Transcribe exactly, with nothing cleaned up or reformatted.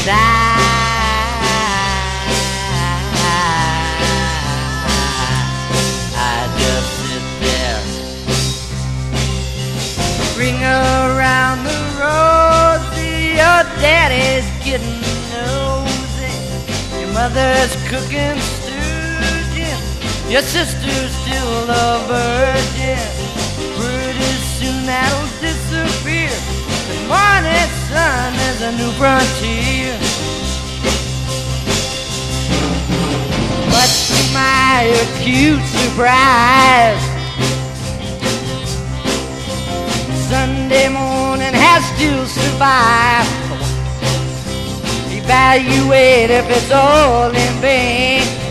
die. I just sit there, ring around the rosy. Your daddy's getting nosy, your mother's cooking stew, Jim. Your sister's still a virgin. Pretty soon that'll disappear. The morning sun is a new frontier. Much to my acute surprise, Sunday morning has still survived. Evaluate if it's all in vain.